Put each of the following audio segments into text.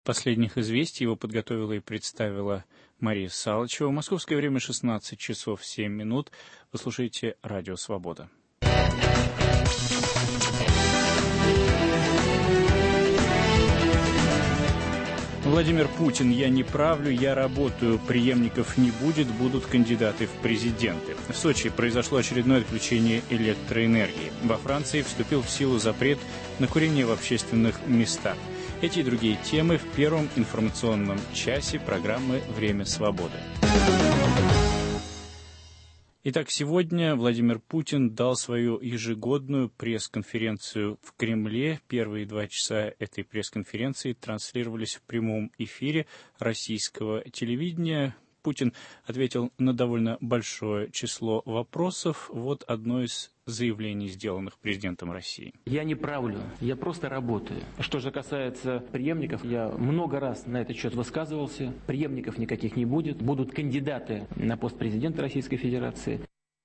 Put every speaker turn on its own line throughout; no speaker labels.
Последних известий его подготовила и представила Мария Салычева. Московское время 16 часов 7 минут. Вы слушаете Радио Свобода. Владимир Путин: «Я не правлю, я работаю. Преемников не будет, будут кандидаты в президенты». В Сочи произошло очередное отключение электроэнергии. Во Франции вступил в силу запрет на курение в общественных местах. Эти и другие темы в первом информационном часе программы «Время свободы». Итак, сегодня Владимир Путин дал свою ежегодную пресс-конференцию в Кремле. Первые 2 часа этой пресс-конференции транслировались в прямом эфире российского телевидения. Путин ответил на довольно большое число вопросов. Вот одно из заявлений, сделанных президентом России.
Я не правлю, я просто работаю. Что же касается преемников, я много раз на этот счет высказывался. Преемников никаких не будет. Будут кандидаты на пост президента Российской Федерации.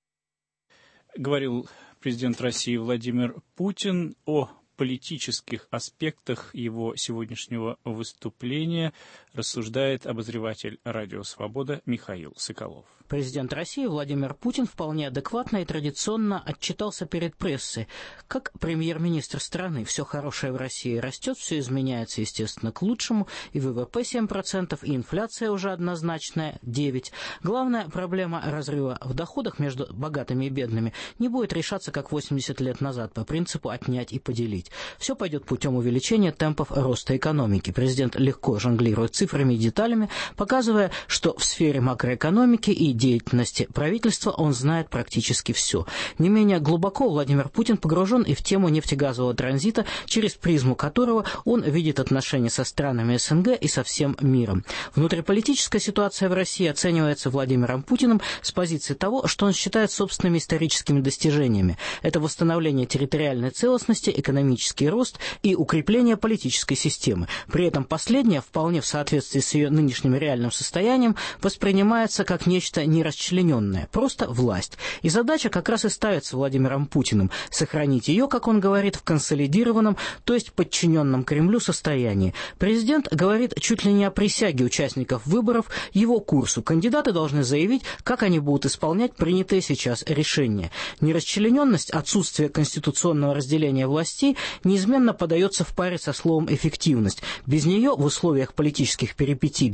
Говорил президент России Владимир Путин. О политических аспектах его сегодняшнего выступления рассуждает обозреватель «Радио Свобода» Михаил Соколов.
Президент России Владимир Путин вполне адекватно и традиционно отчитался перед прессой. Как премьер-министр страны: все хорошее в России растет, все изменяется, естественно, к лучшему, и ВВП 7%, и инфляция уже однозначная 9%. Главная проблема разрыва в доходах между богатыми и бедными не будет решаться, как 80 лет назад, по принципу «отнять и поделить». Все пойдет путем увеличения темпов роста экономики. Президент легко жонглирует цифрами и деталями, показывая, что в сфере макроэкономики и деятельности правительства он знает практически все. Не менее глубоко Владимир Путин погружен и в тему нефтегазового транзита, через призму которого он видит отношения со странами СНГ и со всем миром. Внутриполитическая ситуация в России оценивается Владимиром Путиным с позиции того, что он считает собственными историческими достижениями. Это восстановление территориальной целостности, экономический рост и укрепление политической системы. При этом последнее, вполне в соответствии с ее нынешним реальным состоянием, воспринимается как нечто нерасчлененное, просто власть. И задача как раз и ставится Владимиром Путиным – сохранить ее, как он говорит, в консолидированном, то есть подчиненном Кремлю состоянии. Президент говорит чуть ли не о присяге участников выборов, его курсу. Кандидаты должны заявить, как они будут исполнять принятые сейчас решения. Нерасчлененность, отсутствие конституционного разделения властей неизменно подается в паре со словом «эффективность». Без нее в условиях политических перипетий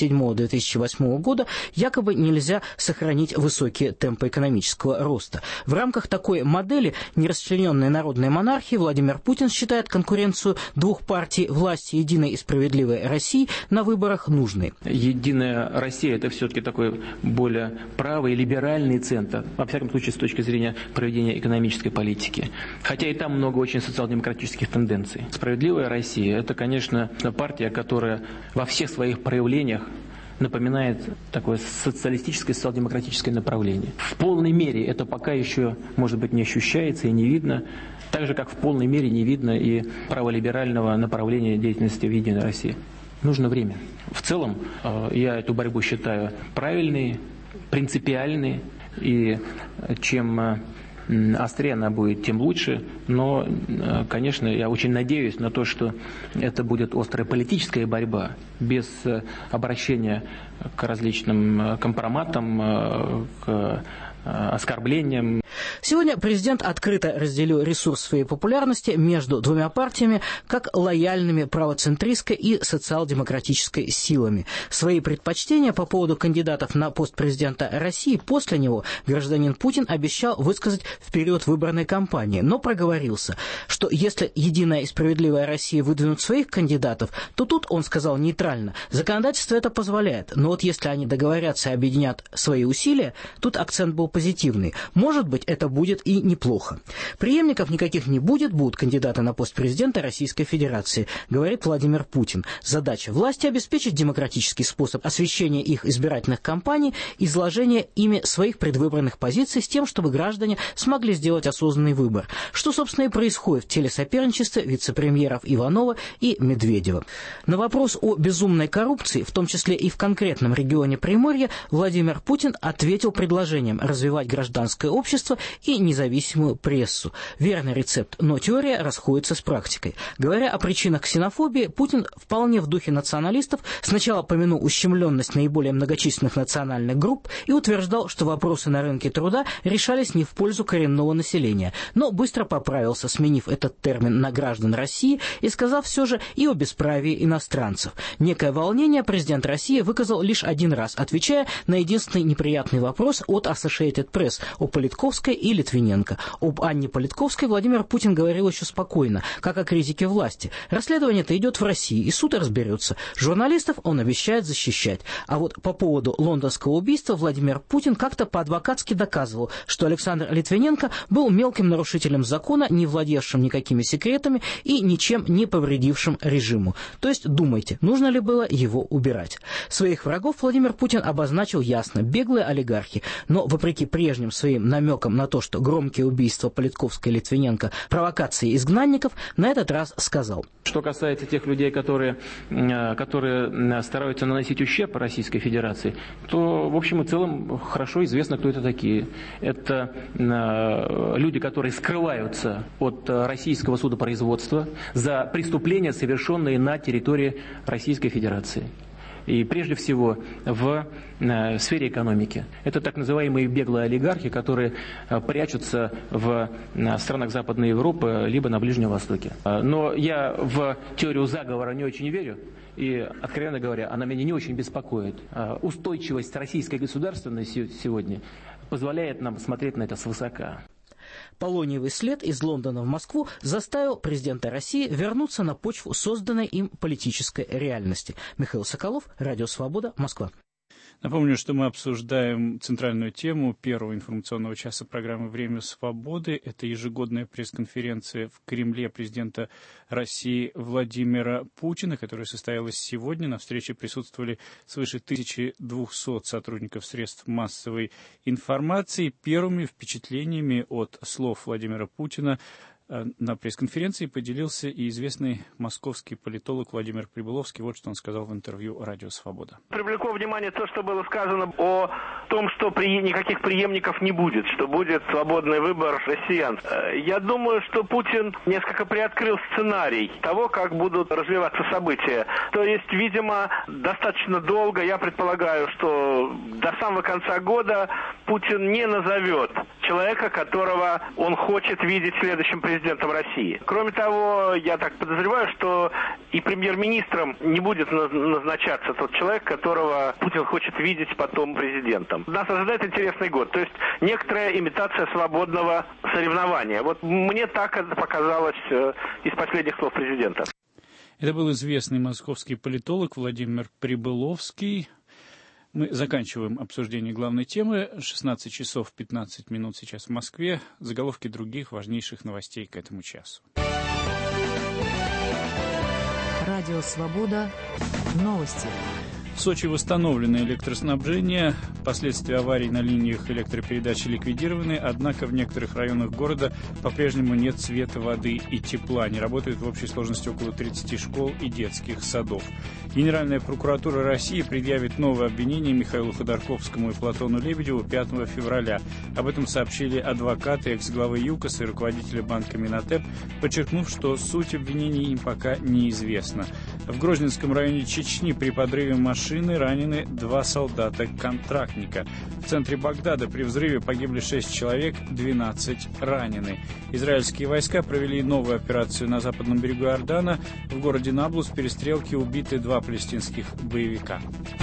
2007-2008 года якобы нельзя сохранить высокие темпы экономического роста. В рамках такой модели нерасчлененной народной монархии Владимир Путин считает конкуренцию двух партий власти «Единой и справедливой России» на выборах нужной.
Единая Россия – это все-таки такой более правый, либеральный центр, во всяком случае, с точки зрения проведения экономической политики. Хотя и там много очень социал-демократических тенденций. Справедливая Россия – это, конечно, партия, которая во всех своих проявлениях напоминает такое социалистическое, социал-демократическое направление. В полной мере это пока еще, может быть, не ощущается и не видно, так же, как в полной мере не видно и праволиберального направления деятельности в «Единой России». Нужно время. В целом, я эту борьбу считаю правильной, принципиальной, и чем острее она будет, тем лучше. Но, конечно, я очень надеюсь на то, что это будет острая политическая борьба, без обращения к различным компроматам, к оскорблениям.
Сегодня президент открыто разделил ресурс своей популярности между двумя партиями, как лояльными правоцентристской и социал-демократической силами. Свои предпочтения по поводу кандидатов на пост президента России после него гражданин Путин обещал высказать в период выборной кампании, но проговорился, что если «Единая и справедливая Россия» выдвинут своих кандидатов, то тут, он сказал нейтрально, законодательство это позволяет, но вот если они договорятся и объединят свои усилия, тут акцент был позитивный. Может быть, это будет и неплохо. Преемников никаких не будет, будут кандидаты на пост президента Российской Федерации, говорит Владимир Путин. Задача власти обеспечить демократический способ освещения их избирательных кампаний, изложения ими своих предвыборных позиций с тем, чтобы граждане смогли сделать осознанный выбор. Что, собственно, и происходит в телесоперничестве вице-премьеров Иванова и Медведева. На вопрос о безумной коррупции, в том числе и в конкретном регионе Приморья, Владимир Путин ответил предложением развивать гражданское общество и независимую прессу. Верный рецепт, но теория расходится с практикой. Говоря о причинах ксенофобии, Путин вполне в духе националистов сначала помянул ущемленность наиболее многочисленных национальных групп и утверждал, что вопросы на рынке труда решались не в пользу коренного населения, но быстро поправился, сменив этот термин на граждан России и сказав все же и о бесправии иностранцев. Некое волнение президент России выказал лишь один раз, отвечая на единственный неприятный вопрос от Associated Press о Политковской и Литвиненко. Об Анне Политковской Владимир Путин говорил еще спокойно, как о критике власти. Расследование-то идет в России, и суд разберется. Журналистов он обещает защищать. А вот по поводу лондонского убийства Владимир Путин как-то по-адвокатски доказывал, что Александр Литвиненко был мелким нарушителем закона, не владевшим никакими секретами и ничем не повредившим режиму. То есть думайте, нужно ли было его убирать. Своих врагов Владимир Путин обозначил ясно – беглые олигархи. Но вопреки прежним своим намекам на то, что громкие убийства Политковской и Литвиненко – провокации изгнанников, на этот раз сказал.
Что касается тех людей, которые стараются наносить ущерб Российской Федерации, то в общем и целом хорошо известно, кто это такие. Это люди, которые скрываются от российского судопроизводства за преступления, совершенные на территории Российской Федерации. И прежде всего в сфере экономики. Это так называемые беглые олигархи, которые прячутся в странах Западной Европы либо на Ближнем Востоке. Но я в теорию заговора не очень верю. И, откровенно говоря, она меня не очень беспокоит. Устойчивость российской государственности сегодня позволяет нам смотреть на это свысока.
Полониевый след из Лондона в Москву заставил президента России вернуться на почву созданной им политической реальности. Михаил Соколов, Радио Свобода, Москва.
Напомню, что мы обсуждаем центральную тему первого информационного часа программы «Время свободы». Это ежегодная пресс-конференция в Кремле президента России Владимира Путина, которая состоялась сегодня. На встрече присутствовали свыше 1200 сотрудников средств массовой информации. Первыми впечатлениями от слов Владимира Путина на пресс-конференции поделился и известный московский политолог Владимир Прибыловский. Вот что он сказал в интервью «Радио Свобода».
Привлекло внимание то, что было сказано о том, что никаких преемников не будет, что будет свободный выбор россиян. Я думаю, что Путин несколько приоткрыл сценарий того, как будут развиваться события. То есть, видимо, достаточно долго, я предполагаю, что до самого конца года Путин не назовет человека, которого он хочет видеть следующим президентом России. Кроме того, я так подозреваю, что и премьер-министром не будет назначаться тот человек, которого Путин хочет видеть потом президентом. Нас ожидает интересный год, то есть некоторая имитация свободного соревнования. Вот мне так это показалось из последних слов президента.
Это был известный московский политолог Владимир Прибыловский. Мы заканчиваем обсуждение главной темы. 16 часов 15 минут сейчас в Москве. Заголовки других важнейших новостей к этому часу.
Радио «Свобода». Новости.
В Сочи восстановлено электроснабжение. Последствия аварий на линиях электропередачи ликвидированы, однако в некоторых районах города по-прежнему нет света, воды и тепла. Не работают в общей сложности около 30 школ и детских садов. Генеральная прокуратура России предъявит новое обвинение Михаилу Ходорковскому и Платону Лебедеву 5 февраля. Об этом сообщили адвокаты экс-главы ЮКОСа и руководителя банка Минотеп, подчеркнув, что суть обвинений им пока неизвестна. В Грозненском районе Чечни при подрыве машины ранены 2 солдата-контрактника. В центре Багдада при взрыве погибли 6 человек, 12 ранены. Израильские войска провели новую операцию на западном берегу Иордана. В городе Наблус в перестрелке убиты 2 палестинских боевика.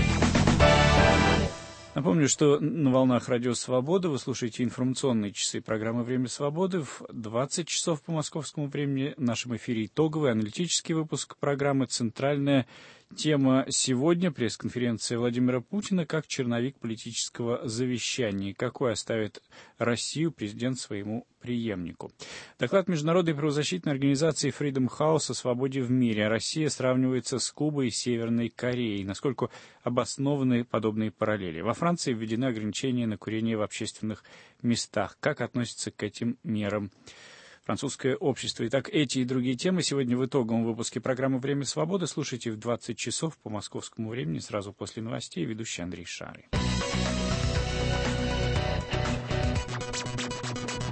Напомню, что на волнах Радио Свобода вы слушаете информационные часы программы «Время свободы». В 20 часов по московскому времени в нашем эфире итоговый аналитический выпуск программы «Центральная тема сегодня» — пресс-конференция Владимира Путина как черновик политического завещания. Какой оставит Россию президент своему преемнику? Доклад международной правозащитной организации Freedom House о свободе в мире. Россия сравнивается с Кубой и Северной Кореей. Насколько обоснованы подобные параллели? Во Франции введены ограничения на курение в общественных местах. Как относятся к этим мерам французское общество? Итак, эти и другие темы сегодня в итоговом выпуске программы «Время свободы». Слушайте в 20 часов по московскому времени, сразу после новостей. Ведущий Андрей Шары.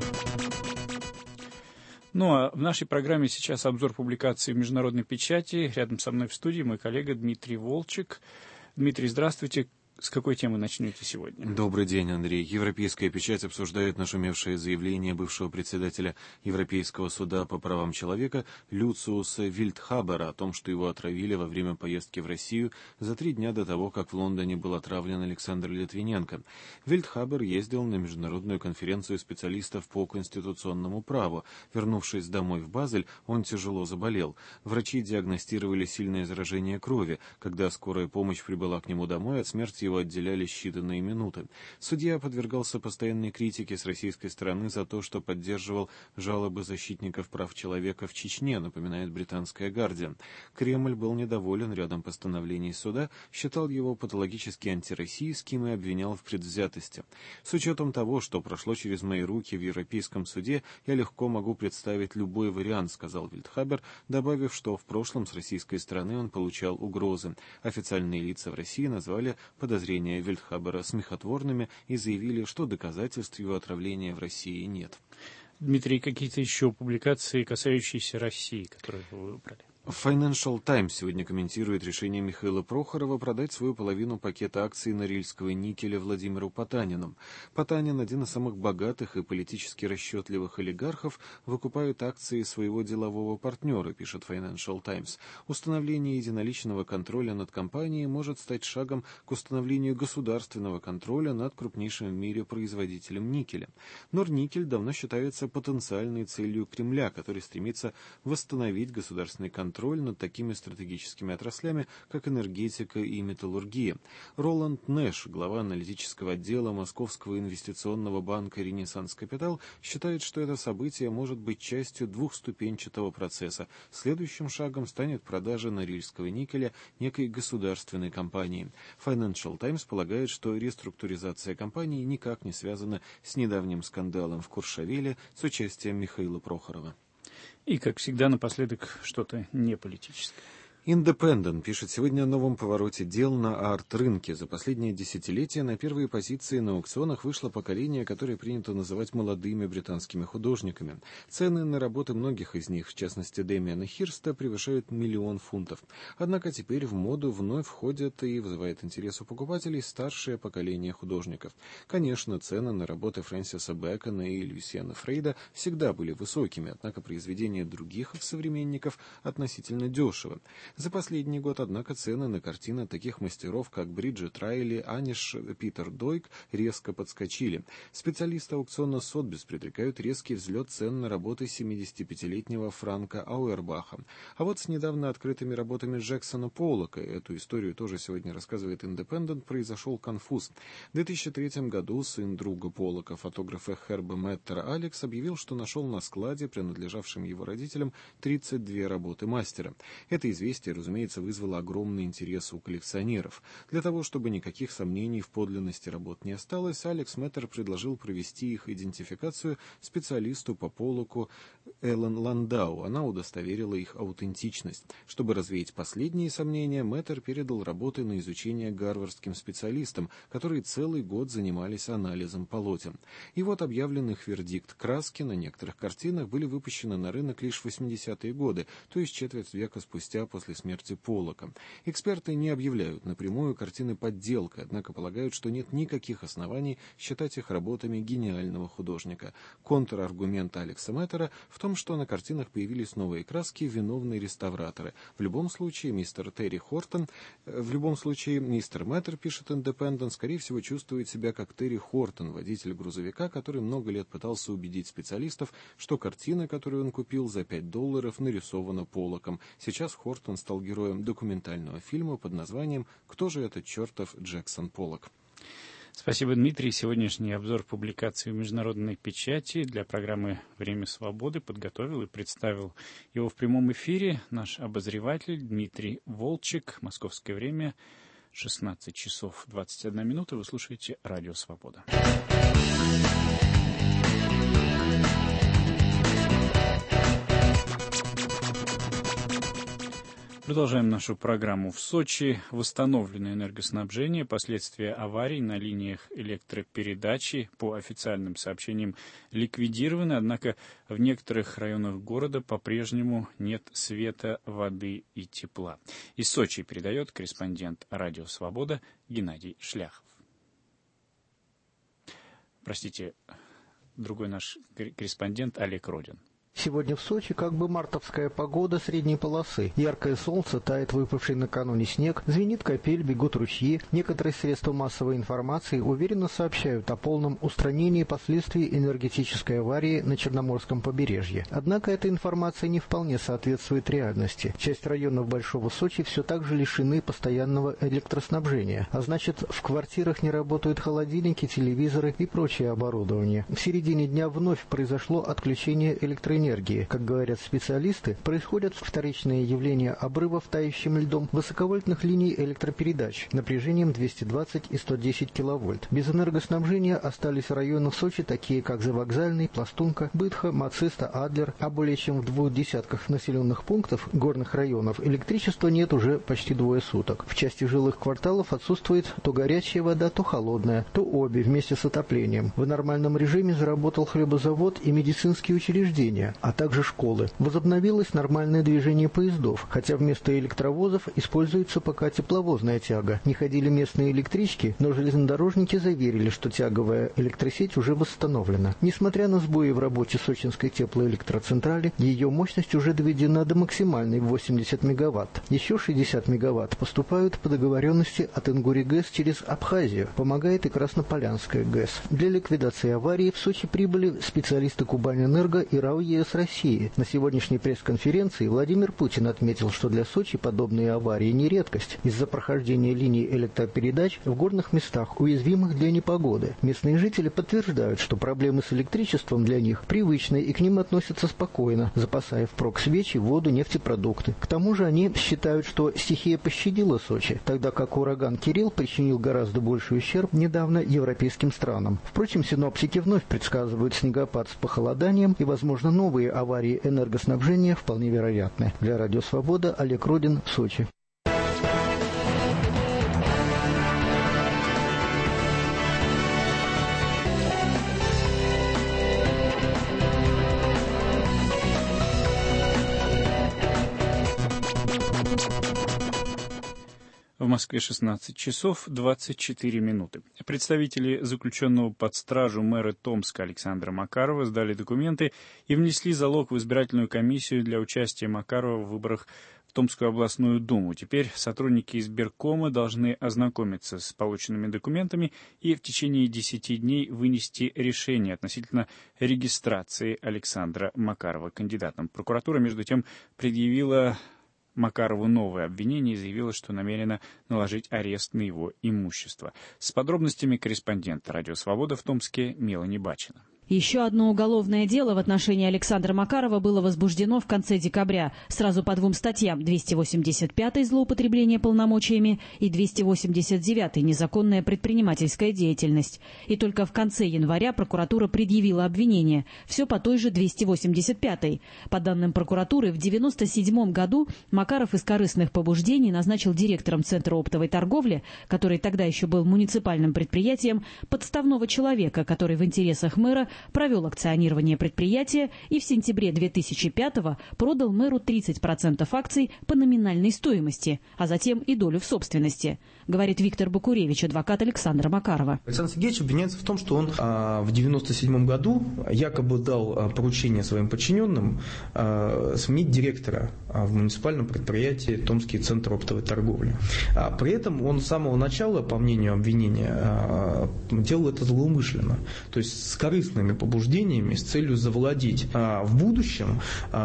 Ну а в нашей программе сейчас обзор публикаций в международной печати. Рядом со мной в студии мой коллега Дмитрий Волчек. Дмитрий, здравствуйте. С какой темы начнете сегодня?
Добрый день, Андрей. Европейская печать обсуждает нашумевшее заявление бывшего председателя Европейского суда по правам человека Люциуса Вильдхабера о том, что его отравили во время поездки в Россию за 3 дня до того, как в Лондоне был отравлен Александр Литвиненко. Вильдхабер ездил на международную конференцию специалистов по конституционному праву. Вернувшись домой в Базель, он тяжело заболел. Врачи диагностировали сильное заражение крови. Когда скорая помощь прибыла к нему домой, от смерти его отделяли считанные минуты. Судья подвергался постоянной критике с российской стороны за то, что поддерживал жалобы защитников прав человека в Чечне, напоминает британская «Гардиан». Кремль был недоволен рядом постановлений суда, считал его патологически антироссийским и обвинял в предвзятости. С учетом того, что прошло через мои руки в Европейском суде, я легко могу представить любой вариант, сказал Вильдхабер, добавив, что в прошлом с российской стороны он получал угрозы. Официальные лица в России назвали подозрения Вильдхабера смехотворными и заявили, что доказательств его отравления в России нет.
Дмитрий, какие-то еще публикации, касающиеся России, которые вы выбрали?
Financial Times сегодня комментирует решение Михаила Прохорова продать свою половину пакета акций Норильского никеля Владимиру Потанину. Потанин, один из самых богатых и политически расчетливых олигархов, выкупает акции своего делового партнера, пишет Financial Times. Установление единоличного контроля над компанией может стать шагом к установлению государственного контроля над крупнейшим в мире производителем никеля. Норникель давно считается потенциальной целью Кремля, который стремится восстановить государственный контроль над такими стратегическими отраслями, как энергетика и металлургия. Роланд Нэш, глава аналитического отдела Московского инвестиционного банка «Ренессанс Капитал», считает, что это событие может быть частью двухступенчатого процесса. Следующим шагом станет продажа норильского никеля некой государственной компании. Financial Times полагает, что реструктуризация компании никак не связана с недавним скандалом в Куршавеле с участием Михаила Прохорова.
И, как всегда, напоследок что-то неполитическое.
Independent пишет сегодня о новом повороте дел на арт-рынке. За последние десятилетия на первые позиции на аукционах вышло поколение, которое принято называть молодыми британскими художниками. Цены на работы многих из них, в частности Дэмиана Хирста, превышают 1 000 000 фунтов. Однако теперь в моду вновь входят и вызывает интерес у покупателей старшее поколение художников. Конечно, цены на работы Фрэнсиса Бэкона и Люсьена Фрейда всегда были высокими, однако произведения других их современников относительно дешевы. За последний год, однако, цены на картины таких мастеров, как Бриджит Райли, Аниш Питер Дойк, резко подскочили. Специалисты аукциона Сотбис предрекают резкий взлет цен на работы 75-летнего Франка Ауэрбаха. А вот с недавно открытыми работами Джексона Поллока, эту историю тоже сегодня рассказывает Independent, произошел конфуз. В 2003 году сын друга Поллока, фотографа Херба Мэттера Алекс, объявил, что нашел на складе, принадлежавшем его родителям, 32 работы мастера. Это известие, разумеется, вызвало огромный интерес у коллекционеров. Для того, чтобы никаких сомнений в подлинности работ не осталось, Алекс Мэттер предложил провести их идентификацию специалисту по Поллоку Эллен Ландау. Она удостоверила их аутентичность. Чтобы развеять последние сомнения, Мэттер передал работы на изучение гарвардским специалистам, которые целый год занимались анализом полотен. И вот объявлен их вердикт. Краски на некоторых картинах были выпущены на рынок лишь в 80-е годы, то есть четверть века спустя после смерти Поллока. Эксперты не объявляют напрямую картины подделкой, однако полагают, что нет никаких оснований считать их работами гениального художника. Контраргумент Алекса Мэттера в том, что на картинах появились новые краски, виновные реставраторы. В любом случае, мистер Мэттер, пишет Independent, скорее всего чувствует себя как Терри Хортон, водитель грузовика, который много лет пытался убедить специалистов, что картина, которую он купил за $5, нарисована Поллоком. Сейчас Хортон стал героем документального фильма под названием «Кто же этот чертов Джексон Поллок?».
Спасибо, Дмитрий. Сегодняшний обзор публикаций в международной печати для программы «Время свободы» подготовил и представил его в прямом эфире наш обозреватель Дмитрий Волчек. Московское время 16 часов 21 минута. Вы слушаете «Радио Свобода». Продолжаем нашу программу. В Сочи восстановлено энергоснабжение. Последствия аварий на линиях электропередачи, по официальным сообщениям, ликвидированы. Однако в некоторых районах города по-прежнему нет света, воды и тепла. Из Сочи передает корреспондент «Радио Свобода» Геннадий Шляхов. Простите, другой наш корреспондент Олег Родин.
Сегодня в Сочи как бы мартовская погода средней полосы. Яркое солнце, тает выпавший накануне снег, звенит капель, бегут ручьи. Некоторые средства массовой информации уверенно сообщают о полном устранении последствий энергетической аварии на Черноморском побережье. Однако эта информация не вполне соответствует реальности. Часть районов Большого Сочи все так же лишены постоянного электроснабжения, а значит, в квартирах не работают холодильники, телевизоры и прочее оборудование. В середине дня вновь произошло отключение электроэнергии. Как говорят специалисты, происходят вторичные явления обрывов тающим льдом высоковольтных линий электропередач напряжением 220 и 110 киловольт. Без энергоснабжения остались районы Сочи, такие как Завокзальный, Пластунка, Бытха, Мациста, Адлер, а более чем в 2 десятках населенных пунктов горных районов электричества нет уже почти 2 суток. В части жилых кварталов отсутствует то горячая вода, то холодная, то обе вместе с отоплением. В нормальном режиме заработал хлебозавод и медицинские учреждения, а также школы. Возобновилось нормальное движение поездов, хотя вместо электровозов используется пока тепловозная тяга. Не ходили местные электрички, но железнодорожники заверили, что тяговая электросеть уже восстановлена. Несмотря на сбои в работе Сочинской теплоэлектроцентрали, ее мощность уже доведена до максимальной в 80 мегаватт. Еще 60 мегаватт поступают по договоренности от Ингури-ГЭС через Абхазию. Помогает и Краснополянская ГЭС. Для ликвидации аварии в Сочи прибыли специалисты Кубаньэнерго и РАО ЕС России. На сегодняшней пресс-конференции Владимир Путин отметил, что для Сочи подобные аварии не редкость из-за прохождения линий электропередач в горных местах, уязвимых для непогоды. Местные жители подтверждают, что проблемы с электричеством для них привычны и к ним относятся спокойно, запасая впрок свечи, воду, нефтепродукты. К тому же они считают, что стихия пощадила Сочи, тогда как ураган Кирилл причинил гораздо больший ущерб недавно европейским странам. Впрочем, синоптики вновь предсказывают снегопад с похолоданием и, возможно, новые аварии энергоснабжения вполне вероятны. Для Радио Свобода Олег Родин, Сочи.
В Москве 16 часов 24 минуты. Представители заключенного под стражу мэра Томска Александра Макарова сдали документы и внесли залог в избирательную комиссию для участия Макарова в выборах в Томскую областную думу. Теперь сотрудники избиркома должны ознакомиться с полученными документами и в течение 10 дней вынести решение относительно регистрации Александра Макарова кандидатом. Прокуратура, между тем, предъявила Макарову новое обвинение и заявила, что намерена наложить арест на его имущество. С подробностями корреспондент «Радио Свобода» в Томске Мелани Бачина.
Еще одно уголовное дело в отношении Александра Макарова было возбуждено в конце декабря. Сразу по 2 статьям: 285-й злоупотребление полномочиями и 289-й незаконная предпринимательская деятельность. И только в конце января прокуратура предъявила обвинение. Все по той же 285-й. По данным прокуратуры, в 1997 году Макаров из корыстных побуждений назначил директором Центра оптовой торговли, который тогда еще был муниципальным предприятием, подставного человека, который в интересах мэра провел акционирование предприятия и в сентябре 2005-го продал мэру 30% акций по номинальной стоимости, а затем и долю в собственности, говорит Виктор Бакуревич, адвокат Александра Макарова.
Александр Сергеевич обвиняется в том, что он в 1997 году якобы дал поручение своим подчиненным сменить директора в муниципальном предприятии Томский центр оптовой торговли. При этом он с самого начала, по мнению обвинения, делал это злоумышленно, то есть с корыстными побуждениями, с целью завладеть в будущем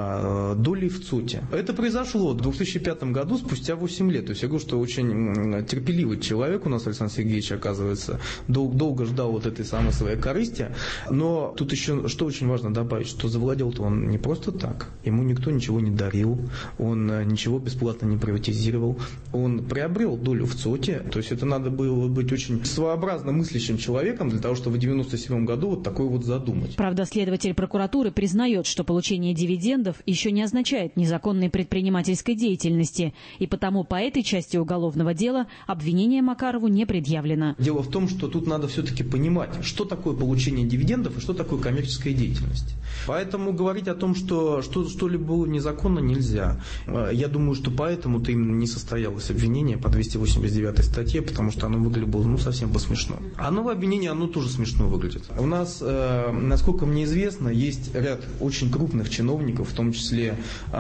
долей в ЦОТе. Это произошло в 2005 году, спустя 8 лет. То есть я говорю, что очень терпеливый человек у нас Александр Сергеевич, оказывается, долго ждал вот этой самой своей корысти. Но тут еще что очень важно добавить, что завладел-то он не просто так. Ему никто ничего не дарил, он ничего бесплатно не приватизировал. Он приобрел долю в ЦОТе. То есть это надо было быть очень своеобразно мыслящим человеком для того, чтобы в 1997 году вот такое вот задумать.
Правда, следователь прокуратуры признает, что получение дивидендов еще не означает незаконной предпринимательской деятельности, и потому по этой части уголовного дела обвинение Макарову не предъявлено.
Дело в том, что тут надо все-таки понимать, что такое получение дивидендов и что такое коммерческая деятельность. Поэтому говорить о том, что что-либо было незаконно, нельзя. Я думаю, что поэтому-то именно не состоялось обвинение по 289 статье, потому что оно выглядело совсем по-смешно. А новое обвинение, оно тоже смешно выглядит. У нас, насколько мне известно, есть ряд очень крупных чиновников, в том числе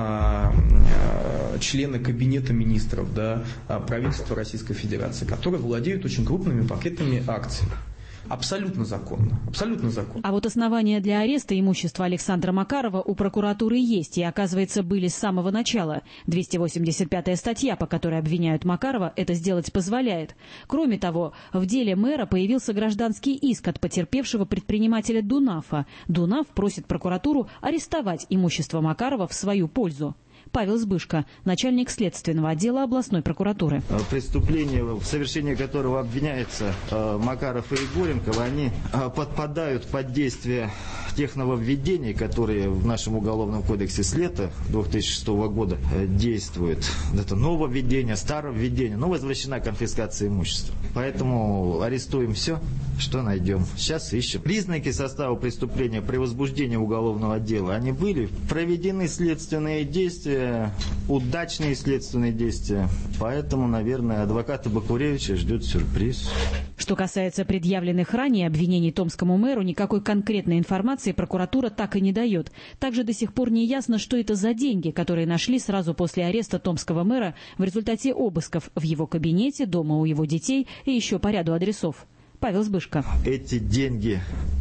члены кабинета министров, правительства Российской Федерации, которые владеют очень крупными пакетами акций. Абсолютно законно. Абсолютно законно.
А вот основания для ареста имущества Александра Макарова у прокуратуры есть и, оказывается, были с самого начала. 285-я статья, по которой обвиняют Макарова, это сделать позволяет. Кроме того, в деле мэра появился гражданский иск от потерпевшего предпринимателя Дунафа. Дунаф просит прокуратуру арестовать имущество Макарова в свою пользу. Павел Сбышко, начальник следственного отдела областной прокуратуры.
Преступление, в совершении которого обвиняются Макаров и Егоренков, они подпадают под действие тех нововведений, которые в нашем уголовном кодексе с лета 2006 года действуют. Это нововведение, старовведение, но возвращена конфискация имущества. Поэтому арестуем все, что найдем. Сейчас ищем. Признаки состава преступления при возбуждении уголовного дела, они были, проведены следственные действия, удачные следственные действия. Поэтому, наверное, адвоката Бакуревича ждет сюрприз.
Что касается предъявленных ранее обвинений томскому мэру, никакой конкретной информации прокуратура так и не дает. Также до сих пор не ясно, что это за деньги, которые нашли сразу после ареста томского мэра в результате обысков в его кабинете, дома у его детей и еще по ряду адресов. Павел Сбышко.
Эти деньги,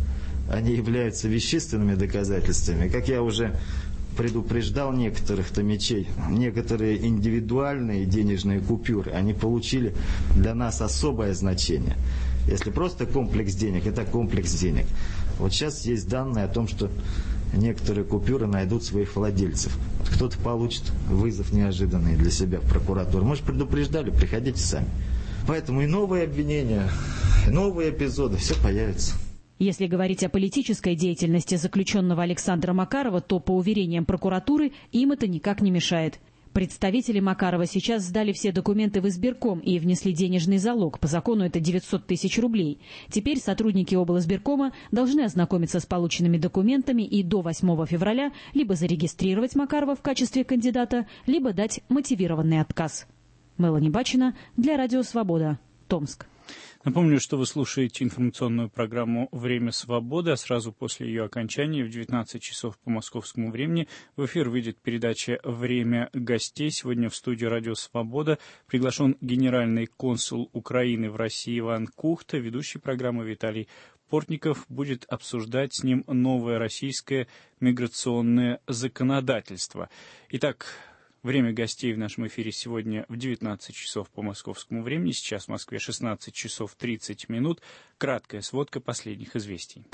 они являются вещественными доказательствами. Как я уже предупреждал некоторых томичей, некоторые индивидуальные денежные купюры, они получили для нас особое значение. Если просто комплекс денег, это комплекс денег. Вот сейчас есть данные о том, что некоторые купюры найдут своих владельцев. Кто-то получит вызов неожиданный для себя в прокуратуру. Мы же предупреждали, приходите сами. Поэтому и новые обвинения, и новые эпизоды, все появится.
Если говорить о политической деятельности заключенного Александра Макарова, то, по уверениям прокуратуры, им это никак не мешает. Представители Макарова сейчас сдали все документы в избирком и внесли денежный залог. По закону это 900 тысяч рублей. Теперь сотрудники облсбиркома должны ознакомиться с полученными документами и до 8 февраля либо зарегистрировать Макарова в качестве кандидата, либо дать мотивированный отказ. Мелани Бачина для Радио Свобода, Томск.
Напомню, что вы слушаете информационную программу «Время свободы», а сразу после ее окончания в 19 часов по московскому времени в эфир выйдет передача «Время гостей». Сегодня в студию «Радио Свобода» приглашен генеральный консул Украины в России Иван Кухта. Ведущий программы Виталий Портников будет обсуждать с ним новое российское миграционное законодательство. Итак, время гостей в нашем эфире сегодня в 19 часов по московскому времени. Сейчас в Москве 16 часов 30 минут. Краткая сводка последних известий.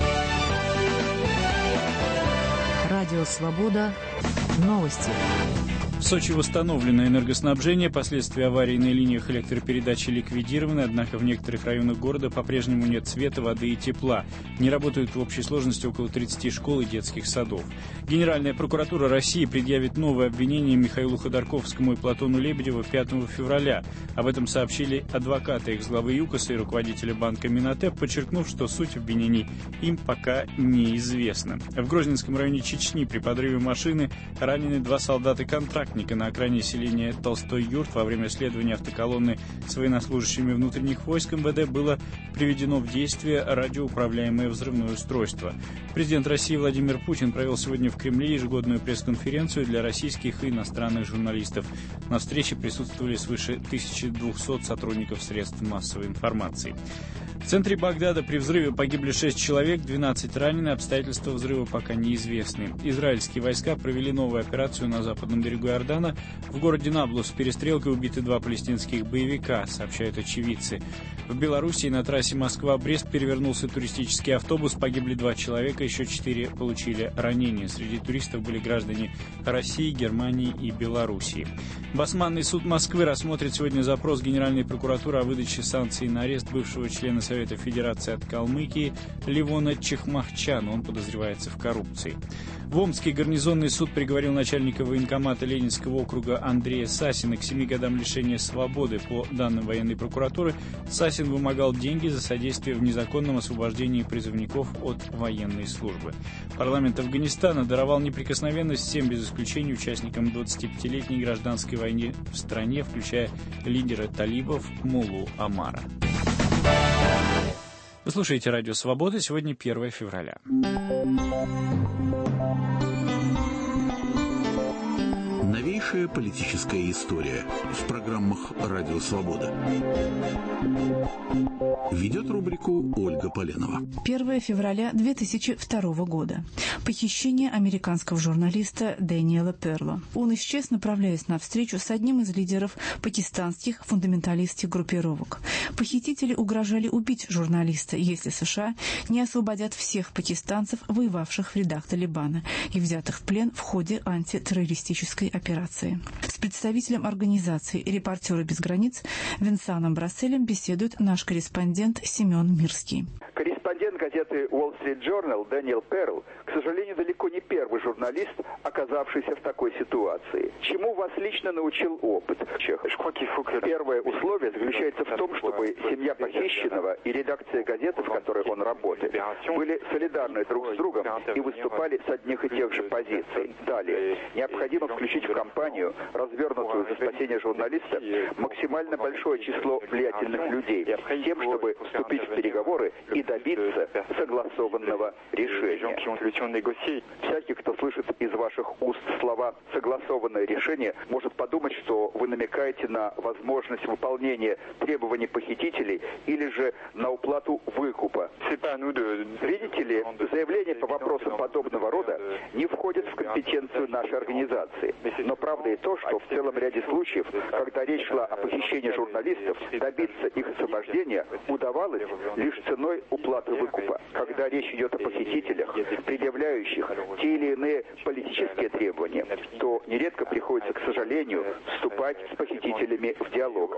Радио «Свобода». Новости.
В Сочи восстановлено энергоснабжение, последствия аварии на линиях электропередачи ликвидированы, однако в некоторых районах города по-прежнему нет света, воды и тепла. Не работают в общей сложности около 30 школ и детских садов. Генеральная прокуратура России предъявит новое обвинение Михаилу Ходорковскому и Платону Лебедеву 5 февраля. Об этом сообщили адвокаты экс-главы ЮКОСа и руководителя банка Минотеп, подчеркнув, что суть обвинений им пока неизвестна. В Грозненском районе Чечни при подрыве машины ранены 2 солдата-контрактника. На окраине селения Толстой-Юрт во время следования автоколонны с военнослужащими внутренних войск МВД было приведено в действие радиоуправляемое взрывное устройство. Президент России Владимир Путин провел сегодня в Кремле ежегодную пресс-конференцию для российских и иностранных журналистов. На встрече присутствовали свыше 1200 сотрудников средств массовой информации. В центре Багдада при взрыве погибли 6 человек, 12 ранены, обстоятельства взрыва пока неизвестны. Израильские войска провели новую операцию на западном берегу Иордании. Иордана. В городе Наблус в перестрелке убиты 2 палестинских боевика, сообщают очевидцы. В Белоруссии на трассе Москва-Брест перевернулся туристический автобус, погибли 2 человека, еще 4 получили ранения. Среди туристов были граждане России, Германии и Белоруссии. Басманный суд Москвы рассмотрит сегодня запрос Генеральной прокуратуры о выдаче санкций на арест бывшего члена Совета Федерации от Калмыкии Левона Чехмахчана. Он подозревается в коррупции. В Омске гарнизонный суд приговорил начальника военкомата Ленинского округа Андрея Сасина к 7 годам лишения свободы. По данным военной прокуратуры, Сасин вымогал деньги за содействие в незаконном освобождении призывников от военной службы. Парламент Афганистана даровал неприкосновенность всем без исключения участникам 25-летней гражданской войны в стране, включая лидера талибов Муллу Амара. Вы слушаете Радио Свобода. Сегодня 1 февраля.
Новейшая политическая история в программах «Радио Свобода». Ведет рубрику Ольга Поленова.
1 февраля 2002 года. Похищение американского журналиста Дэниела Перло. Он исчез, направляясь на встречу с одним из лидеров пакистанских фундаменталистских группировок. Похитители угрожали убить журналиста, если США не освободят всех пакистанцев, воевавших в рядах Талибана и взятых в плен в ходе антитеррористической операции. С представителем организации «Репортеры без границ» Винсаном Брасселем беседует наш корреспондент Семен Мирский.
Корреспондент газеты Wall Street Journal Дэниел Перл, к сожалению, далеко не первый журналист, оказавшийся в такой ситуации. Чему вас лично научил опыт? Первое условие заключается в том, чтобы семья похищенного и редакция газеты, в которой он работает, были солидарны друг с другом и выступали с одних и тех же позиций. Далее, необходимо включить в кампанию, развернутую за спасение журналиста, максимально большое число влиятельных людей, тем, чтобы вступить в переговоры и добиться согласованного решения. Всякий, кто слышит из ваших уст слова «согласованное решение», может подумать, что вы намекаете на возможность выполнения требований похитителей или же на уплату выкупа. Видите ли, заявления по вопросам подобного рода не входят в компетенцию нашей организации. Но правда и то, что в целом ряде случаев, когда речь шла о похищении журналистов, добиться их освобождения удавалось лишь ценой уплаты выкупа. Когда речь идет о похитителях, предъявляющих те или иные политические требования, то нередко приходится, к сожалению, вступать с похитителями в диалог.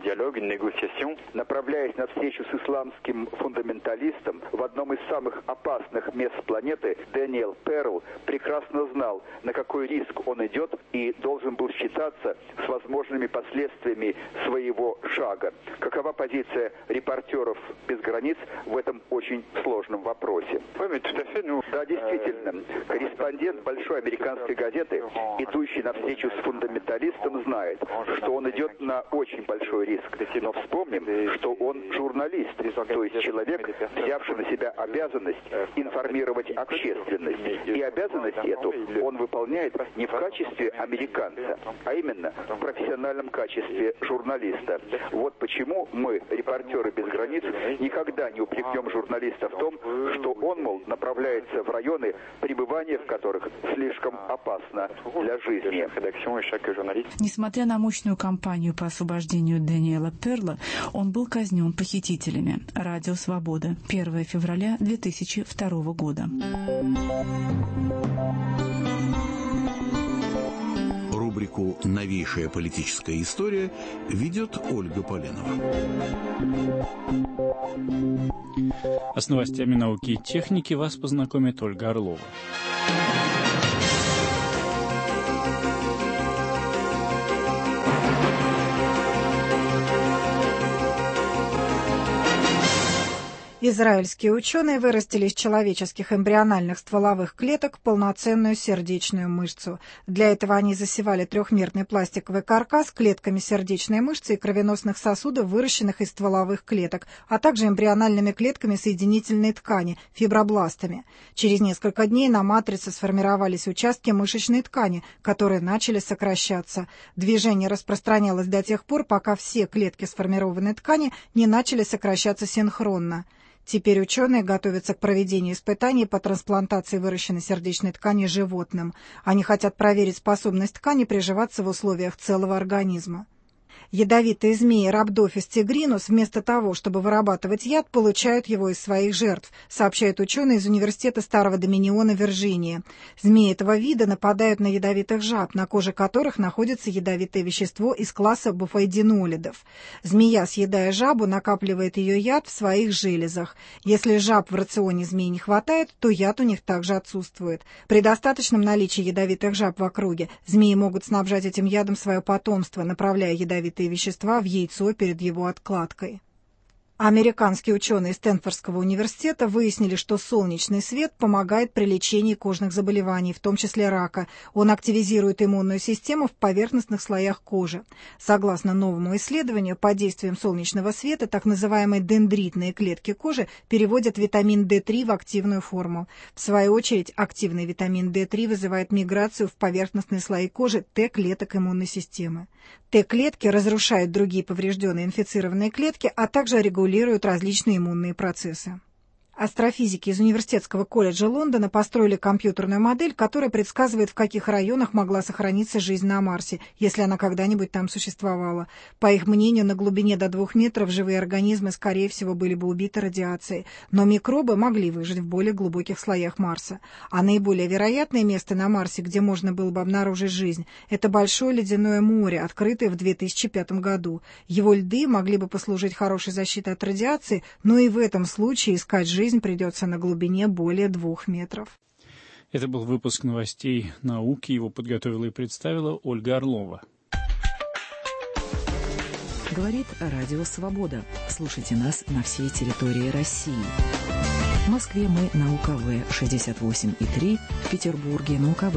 Направляясь на встречу с исламским фундаменталистом в одном из самых опасных мест планеты, Дэниел Перл прекрасно знал, на какой риск он идет, и должен был считаться с возможными последствиями своего шага. Какова позиция репортеров без границ в этом очень сложном вопросе? Да, действительно, корреспондент большой американской газеты, идущий навстречу с фундаменталистом, знает, что он идет на очень большой риск. Но вспомним, что он журналист, то есть человек, взявший на себя обязанность информировать общественность. И обязанность эту он выполняет не в качестве американца, а именно в профессиональном качестве журналиста. Вот почему мы, репортеры без границ, никогда не упрекнем журналиста в том, что он, мол, направляется в районы, пребывания в которых слишком опасно для жизни.
Несмотря на мощную кампанию по освобождению Дэниела Перла, он был казнен похитителями. Радио Свобода. 1 февраля 2002 года.
Рубрику «Новейшая политическая история» ведет Ольга Поленова.
А с новостями науки и техники вас познакомит Ольга Орлова.
Израильские ученые вырастили из человеческих эмбриональных стволовых клеток полноценную сердечную мышцу. Для этого они засевали трехмерный пластиковый каркас клетками сердечной мышцы и кровеносных сосудов, выращенных из стволовых клеток, а также эмбриональными клетками соединительной ткани, фибробластами. Через несколько дней на матрице сформировались участки мышечной ткани, которые начали сокращаться. Движение распространялось до тех пор, пока все клетки сформированной ткани не начали сокращаться синхронно. Теперь ученые готовятся к проведению испытаний по трансплантации выращенной сердечной ткани животным. Они хотят проверить способность ткани приживаться в условиях целого организма. Ядовитые змеи Rhabdophis tigrinus вместо того, чтобы вырабатывать яд, получают его из своих жертв, сообщают ученые из Университета Старого Доминиона, Вирджиния. Змеи этого вида нападают на ядовитых жаб, на коже которых находится ядовитое вещество из класса буфайдинолидов. Змея, съедая жабу, накапливает ее яд в своих железах. Если жаб в рационе змей не хватает, то яд у них также отсутствует. При достаточном наличии ядовитых жаб в округе змеи могут снабжать этим ядом свое потомство, направляя ядовитые вещества в яйцо перед его откладкой. Американские ученые из Стэнфордского университета выяснили, что солнечный свет помогает при лечении кожных заболеваний, в том числе рака. Он активизирует иммунную систему в поверхностных слоях кожи. Согласно новому исследованию, под действием солнечного света так называемые дендритные клетки кожи переводят витамин D3 в активную форму. В свою очередь, активный витамин D3 вызывает миграцию в поверхностные слои кожи Т-клеток иммунной системы. Т-клетки разрушают другие поврежденные инфицированные клетки, а также регулируют различные иммунные процессы. Астрофизики из Университетского колледжа Лондона построили компьютерную модель, которая предсказывает, в каких районах могла сохраниться жизнь на Марсе, если она когда-нибудь там существовала. По их мнению, на глубине до 2 метров живые организмы, скорее всего, были бы убиты радиацией, но микробы могли выжить в более глубоких слоях Марса. А наиболее вероятное место на Марсе, где можно было бы обнаружить жизнь, это Большое ледяное море, открытое в 2005 году. Его льды могли бы послужить хорошей защитой от радиации, но и в этом случае искать жизнь придется на глубине более 2 метров.
Это был выпуск новостей науки. Его подготовила и представила Ольга Орлова.
Говорит Радио Свобода. Слушайте нас на всей территории России. В Москве мы на УКВ 68,3, в Петербурге на УКВ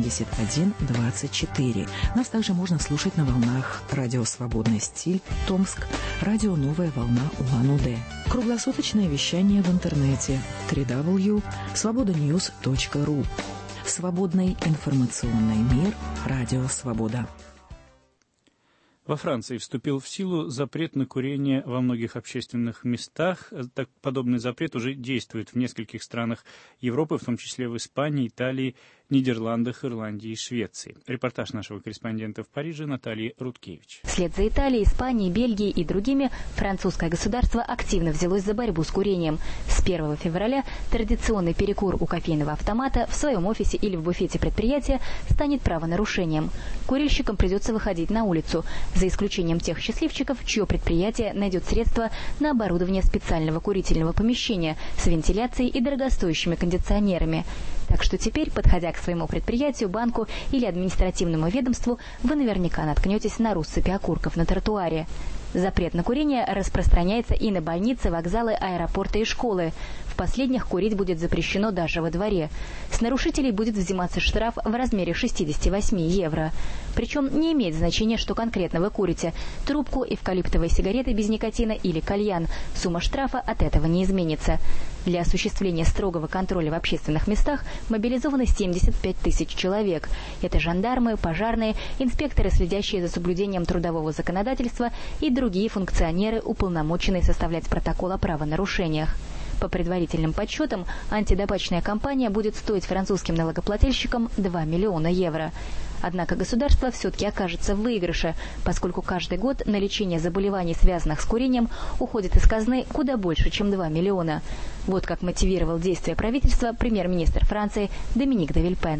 71,24. Нас также можно слушать на волнах Радио Свободный стиль, Томск, Радио Новая волна Улан-Удэ. Круглосуточное вещание в интернете www.svobodanews.ru. Свободный информационный мир. Радио Свобода.
Во Франции вступил в силу запрет на курение во многих общественных местах. Подобный запрет уже действует в нескольких странах Европы, в том числе в Испании, Италии, Нидерландах, Ирландии и Швеции. Репортаж нашего корреспондента в Париже Натальи Рудкевич.
Вслед за Италией, Испанией, Бельгией и другими французское государство активно взялось за борьбу с курением. С 1 февраля традиционный перекур у кофейного автомата в своем офисе или в буфете предприятия станет правонарушением. Курильщикам придется выходить на улицу, за исключением тех счастливчиков, чье предприятие найдет средства на оборудование специального курительного помещения с вентиляцией и дорогостоящими кондиционерами. Так что теперь, подходя к своему предприятию, банку или административному ведомству, вы наверняка наткнетесь на россыпи окурков на тротуаре. Запрет на курение распространяется и на больницы, вокзалы, аэропорты и школы. В последних курить будет запрещено даже во дворе. С нарушителей будет взиматься штраф в размере 68 евро. Причем не имеет значения, что конкретно вы курите – трубку, эвкалиптовые сигареты без никотина или кальян. Сумма штрафа от этого не изменится. Для осуществления строгого контроля в общественных местах мобилизованы 75 тысяч человек. Это жандармы, пожарные, инспекторы, следящие за соблюдением трудового законодательства и другие функционеры, уполномоченные составлять протокол о правонарушениях. По предварительным подсчетам, антитабачная кампания будет стоить французским налогоплательщикам 2 миллиона евро. Однако государство все-таки окажется в выигрыше, поскольку каждый год на лечение заболеваний, связанных с курением, уходит из казны куда больше, чем 2 миллиона. Вот как мотивировал действия правительства премьер-министр Франции Доминик де Вильпен.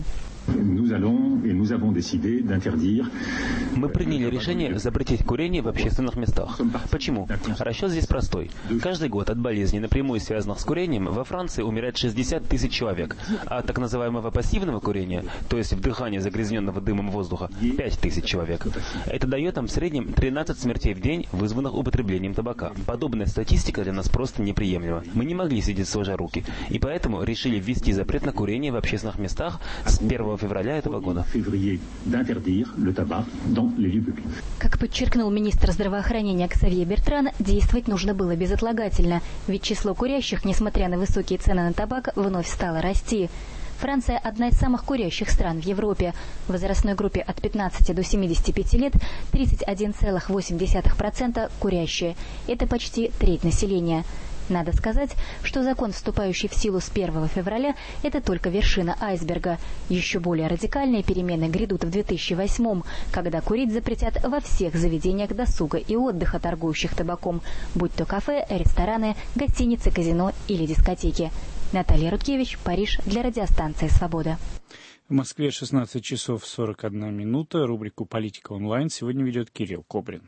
Мы приняли решение запретить курение в общественных местах. Почему? Расчет здесь простой. Каждый год от болезней, напрямую связанных с курением, во Франции умирает 60 тысяч человек, а от так называемого пассивного курения, то есть вдыхания загрязненного дымом воздуха, 5 тысяч человек. Это дает нам в среднем 13 смертей в день, вызванных употреблением табака. Подобная статистика для нас просто неприемлема. Мы не могли сидеть сложа руки, и поэтому решили ввести запрет на курение в общественных местах с 1 февраля этого года.
Как подчеркнул министр здравоохранения Ксавье Бертран, действовать нужно было безотлагательно, ведь число курящих, несмотря на высокие цены на табак, вновь стало расти. Франция – одна из самых курящих стран в Европе. В возрастной группе от 15 до 75 лет 31,8% курящие. Это почти треть населения. Надо сказать, что закон, вступающий в силу с 1 февраля, это только вершина айсберга. Еще более радикальные перемены грядут в 2008-м, когда курить запретят во всех заведениях досуга и отдыха, торгующих табаком, будь то кафе, рестораны, гостиницы, казино или дискотеки. Наталья Рудкевич, Париж, для радиостанции «Свобода».
В Москве 16 часов 41 минута. Рубрику «Политика онлайн» сегодня ведет Кирилл Кобрин.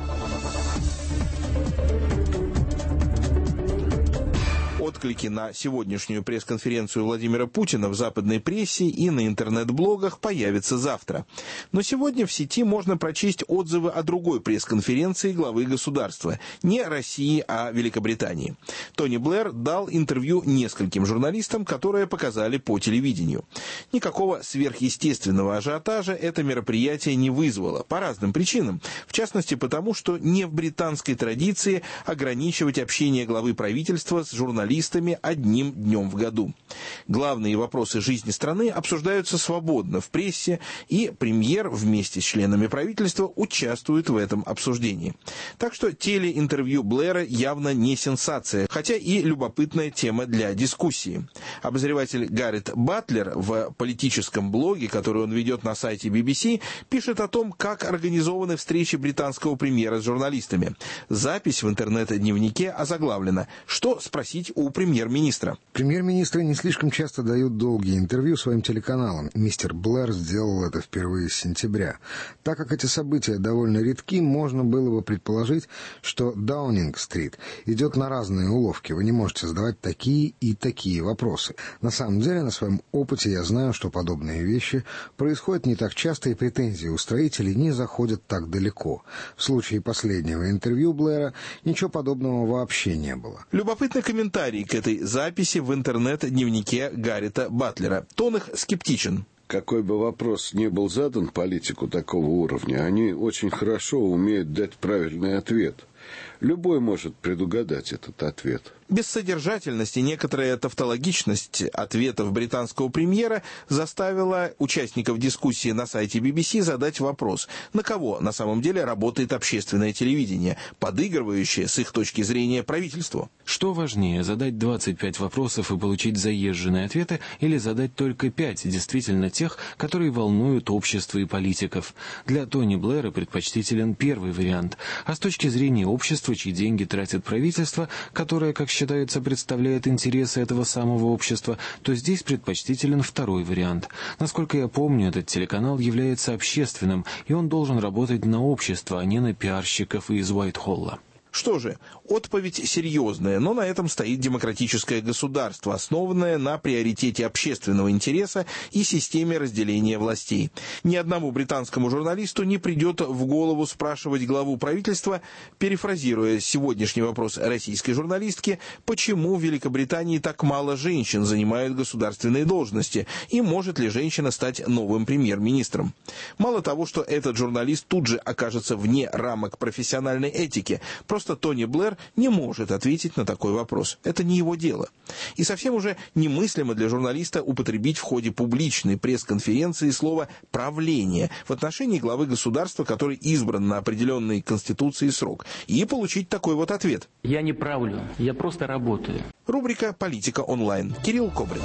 Отклики на сегодняшнюю пресс-конференцию Владимира Путина в западной прессе и на интернет-блогах появятся завтра. Но сегодня в сети можно прочесть отзывы о другой пресс-конференции главы государства. Не России, а Великобритании. Тони Блэр дал интервью нескольким журналистам, которые показали по телевидению. Никакого сверхъестественного ажиотажа это мероприятие не вызвало. По разным причинам. В частности, потому что не в британской традиции ограничивать общение главы правительства с журналистами одним днем в году. Главные вопросы жизни страны обсуждаются свободно в прессе, и премьер вместе с членами правительства участвует в этом обсуждении. Так что телеинтервью Блэра явно не сенсация, хотя и любопытная тема для дискуссии. Обозреватель Гаррет Батлер в политическом блоге, который он ведет на сайте BBC, пишет о том, как организованы встречи британского премьера с журналистами. Запись в интернет-дневнике озаглавлена «Что спросить у премьер-министра?».
Премьер-министры не слишком часто дают долгие интервью своим телеканалам. Мистер Блэр сделал это впервые с сентября. Так как эти события довольно редки, можно было бы предположить, что Даунинг-стрит идет на разные уловки. Вы не можете задавать такие и такие вопросы. На самом деле, на своем опыте я знаю, что подобные вещи происходят не так часто, и претензии устроителей не заходят так далеко. В случае последнего интервью Блэра ничего подобного вообще не было.
Любопытный комментарий к этой записи в интернет-дневнике Гаррета Батлера. Тон их скептичен.
Какой бы вопрос ни был задан политику такого уровня, они очень хорошо умеют дать правильный ответ. Любой может предугадать этот ответ.
Бессодержательность и некоторая тавтологичность ответов британского премьера заставила участников дискуссии на сайте BBC задать вопрос, на кого на самом деле работает общественное телевидение, подыгрывающее с их точки зрения правительству.
Что важнее, задать 25 вопросов и получить заезженные ответы, или задать только 5, действительно тех, которые волнуют общество и политиков? Для Тони Блэра предпочтителен первый вариант, а с точки зрения общества, чьи деньги тратит правительство, которое, как считается, представляет интересы этого самого общества, то здесь предпочтителен второй вариант. Насколько я помню, этот телеканал является общественным, и он должен работать на общество, а не на пиарщиков из Уайтхолла.
Что же, отповедь серьезная, но на этом стоит демократическое государство, основанное на приоритете общественного интереса и системе разделения властей. Ни одному британскому журналисту не придет в голову спрашивать главу правительства, перефразируя сегодняшний вопрос российской журналистки, почему в Великобритании так мало женщин занимают государственные должности, и может ли женщина стать новым премьер-министром. Мало того, что этот журналист тут же окажется вне рамок профессиональной этики, просто Тони Блэр не может ответить на такой вопрос. Это не его дело. И совсем уже немыслимо для журналиста употребить в ходе публичной пресс-конференции слово «правление» в отношении главы государства, который избран на определенный Конституцией срок, и получить такой вот ответ.
Я не правлю, я просто работаю.
Рубрика «Политика онлайн». Кирилл Кобрин.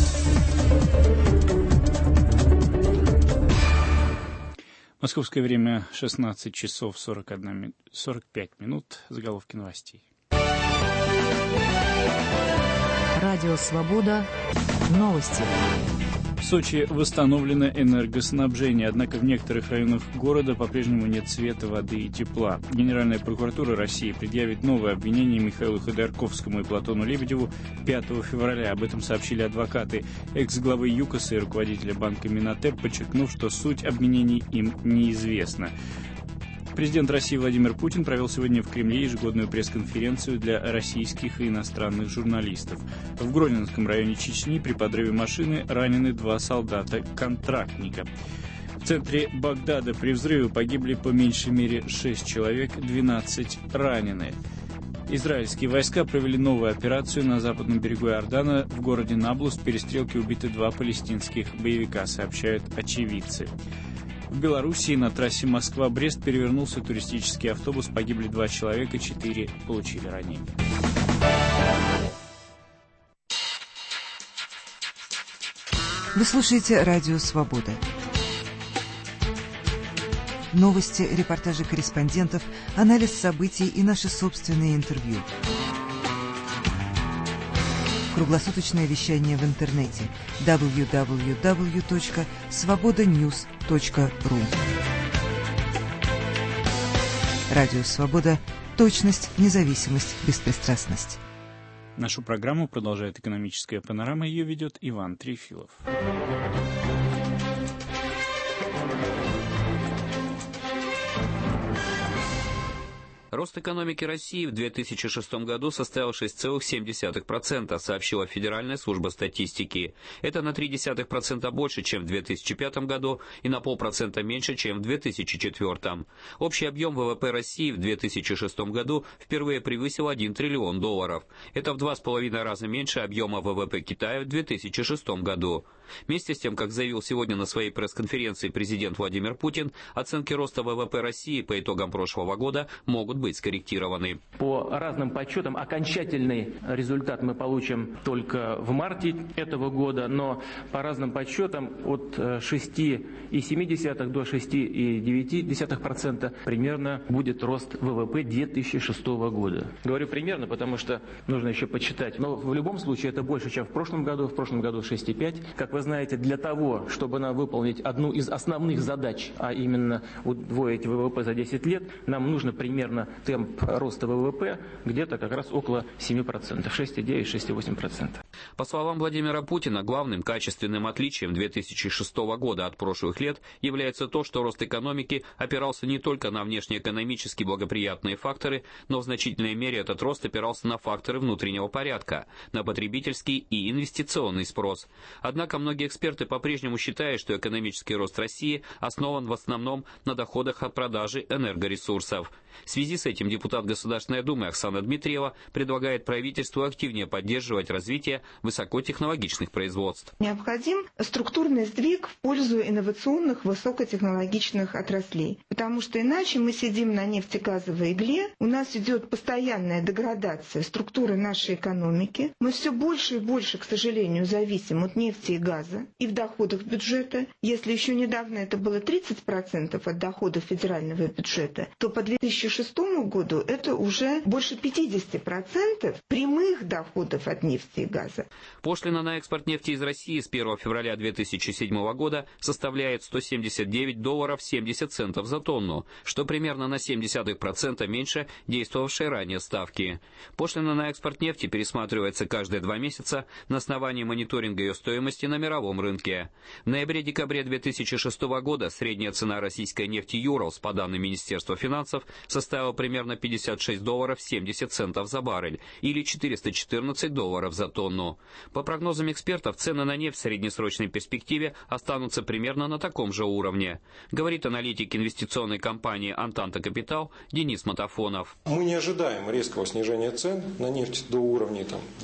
Московское время 16 часов 45 минут. Заголовки новостей.
Радио «Свобода». Новости.
В Сочи восстановлено энергоснабжение, однако в некоторых районах города по-прежнему нет света, воды и тепла. Генеральная прокуратура России предъявит новое обвинение Михаилу Ходорковскому и Платону Лебедеву 5 февраля. Об этом сообщили адвокаты экс-главы ЮКОСа и руководителя банка Минотеп, подчеркнув, что суть обвинений им неизвестна. Президент России Владимир Путин провел сегодня в Кремле ежегодную пресс-конференцию для российских и иностранных журналистов. В Гронинском районе Чечни при подрыве машины ранены 2 солдата-контрактника. В центре Багдада при взрыве погибли по меньшей мере 6 человек, 12 ранены. Израильские войска провели новую операцию на западном берегу Иордана. В городе Наблус в перестрелке убиты 2 палестинских боевика, сообщают очевидцы. В Белоруссии на трассе Москва-Брест перевернулся туристический автобус, погибли 2 человека, 4 получили ранения.
Вы слушаете «Радио Свобода». Новости, репортажи корреспондентов, анализ событий и наши собственные интервью. Круглосуточное вещание в интернете www.svobodanews.ru. Радио Свобода. Точность, независимость, беспристрастность.
Нашу программу продолжает экономическая панорама. Ее ведет Иван Трефилов.
Рост экономики России в 2006 году составил 6,7%, сообщила Федеральная служба статистики. Это на 0,3% больше, чем в 2005 году, и на 0,5% меньше, чем в 2004. Общий объем ВВП России в 2006 году впервые превысил $1 триллион. Это в 2,5 раза меньше объема ВВП Китая в 2006 году. Вместе с тем, как заявил сегодня на своей пресс-конференции президент Владимир Путин, оценки роста ВВП России по итогам прошлого года могут быть скорректированы.
По разным подсчетам окончательный результат мы получим только в марте этого года, но по разным подсчетам от 6,7 до 6,9% примерно будет рост ВВП 2006 года. Говорю примерно, потому что нужно еще подсчитать. Но в любом случае это больше, чем в прошлом году 6,5. Как вы знаете, для того, чтобы нам выполнить одну из основных задач, а именно удвоить ВВП за 10 лет, нам нужно примерно темп роста ВВП где-то как раз около 7%, 6,9-6,8%.
По словам Владимира Путина, главным качественным отличием 2006 года от прошлых лет является то, что рост экономики опирался не только на внешнеэкономически благоприятные факторы, но в значительной мере этот рост опирался на факторы внутреннего порядка, на потребительский и инвестиционный спрос. Однако многие эксперты по-прежнему считают, что экономический рост России основан в основном на доходах от продажи энергоресурсов. В связи с этим депутат Государственной Думы Оксана Дмитриева предлагает правительству активнее поддерживать развитие высокотехнологичных производств.
Необходим структурный сдвиг в пользу инновационных высокотехнологичных отраслей, потому что иначе мы сидим на нефтегазовой игле, у нас идет постоянная деградация структуры нашей экономики, мы все больше и больше, к сожалению, зависим от нефти и газа и в доходах бюджета. Если еще недавно это было 30% от доходов федерального бюджета, то по 2006 году это уже больше 50% прямых доходов от нефти и газа.
Пошлина на экспорт нефти из России с 1 февраля 2007 года составляет $179.70 за тонну, что примерно на 0,7% меньше действовавшей ранее ставки. Пошлина на экспорт нефти пересматривается каждые 2 месяца на основании мониторинга ее стоимости на мировом рынке. В ноябре-декабре 2006 года средняя цена российской нефти Юралс, по данным Министерства финансов, составила примерно $50,70 за баррель или $414 за тонну. По прогнозам экспертов, цены на нефть в среднесрочной перспективе останутся примерно на таком же уровне, говорит аналитик инвестиционной компании «Антанта Капитал» Денис Матафонов.
Мы не ожидаем резкого снижения цен на нефть до уровней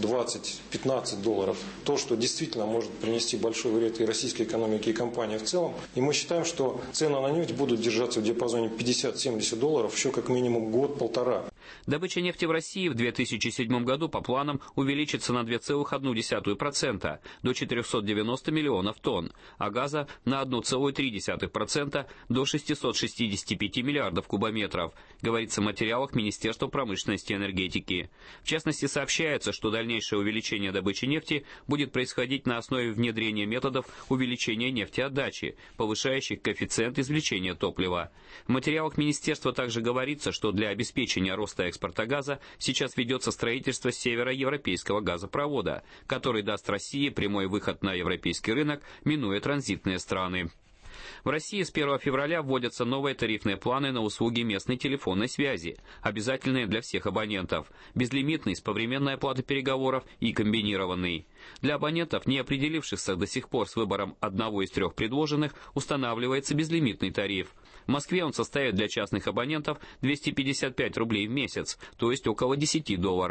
$20-15. То, что действительно может принести большой вред и российской экономике, и компании в целом. И мы считаем, что цены на нефть будут держаться в диапазоне $50-70 еще как минимум год-полтора.
Добыча нефти в России в 2007 году по планам увеличится на 2,1% до 490 миллионов тонн, а газа на 1,3% до 665 миллиардов кубометров, говорится в материалах Министерства промышленности и энергетики. В частности, сообщается, что дальнейшее увеличение добычи нефти будет происходить на основе внедрения методов увеличения нефтеотдачи, повышающих коэффициент извлечения топлива. В материалах Министерства также говорится, что для обеспечения роста экспорта газа сейчас ведется строительство североевропейского газопровода, который даст России прямой выход на европейский рынок, минуя транзитные страны. В России с 1 февраля вводятся новые тарифные планы на услуги местной телефонной связи, обязательные для всех абонентов, безлимитный с повременной оплатой переговоров и комбинированный. Для абонентов, не определившихся до сих пор с выбором одного из 3 предложенных, устанавливается безлимитный тариф. В Москве он составит для частных абонентов 255 рублей в месяц, то есть около $10.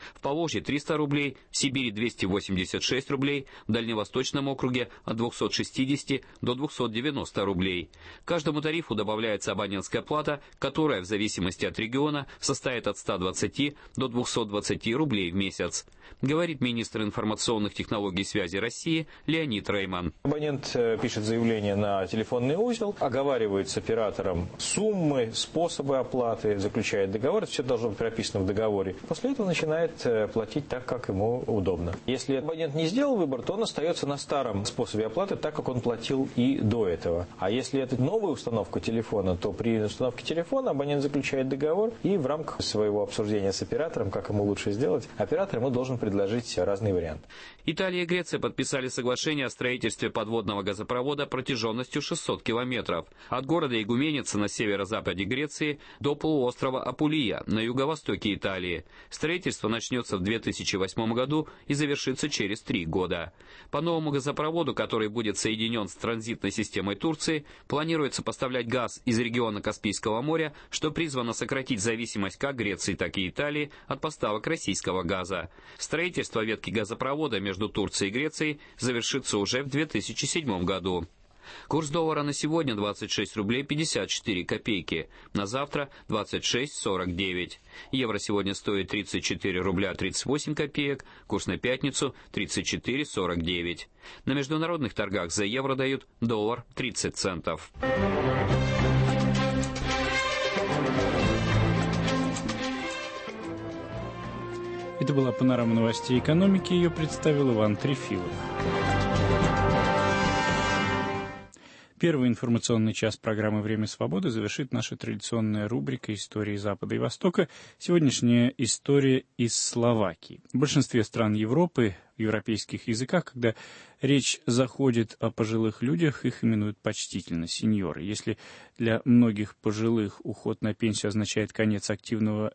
в Поволжье 300 рублей, в Сибири 286 рублей, в Дальневосточном округе от 260 до 290 рублей. К каждому тарифу добавляется абонентская плата, которая в зависимости от региона составит от 120 до 220 рублей в месяц, говорит министр информационных технологий и связи России Леонид Рейман.
Абонент пишет заявление на телефонный узел, оговаривает с оператором суммы, способы оплаты, заключает договор, это все должно быть прописано в договоре. После этого начинает платить так, как ему удобно. Если абонент не сделал выбор, то он остается на старом способе оплаты, так как он платил и до этого. А если это новая установка телефона, то при установке телефона абонент заключает договор и в рамках своего обсуждения с оператором, как ему лучше сделать, оператор ему должен предложить разные варианты.
Италия и Греция подписали соглашение о строительстве подводного газопровода протяженностью 600 километров от города Игуменица на северо-западе Греции до полуострова Апулия на юго-востоке Италии. Строительство начнется в 2008 году и завершится через 3 года. По новому газопроводу, который будет соединен с транзитной системой Турции, планируется поставлять газ из региона Каспийского моря, что призвано сократить зависимость как Греции, так и Италии от поставок российского газа. Строительство ветки газопровода между Турцией и Грецией завершится уже в 2007 году. Курс доллара на сегодня 26 рублей 54 копейки, на завтра 26,49. Евро сегодня стоит 34 рубля 38 копеек, курс на пятницу 34,49. На международных торгах за евро дают доллар 30 центов.
Это была панорама новостей экономики, ее представил Иван Трефилов. Первый информационный час программы «Время свободы» завершит наша традиционная рубрика «Истории Запада и Востока». Сегодняшняя история из Словакии. В большинстве стран Европы, в европейских языках, когда речь заходит о пожилых людях, их именуют почтительно сеньоры. Если для многих пожилых уход на пенсию означает конец активного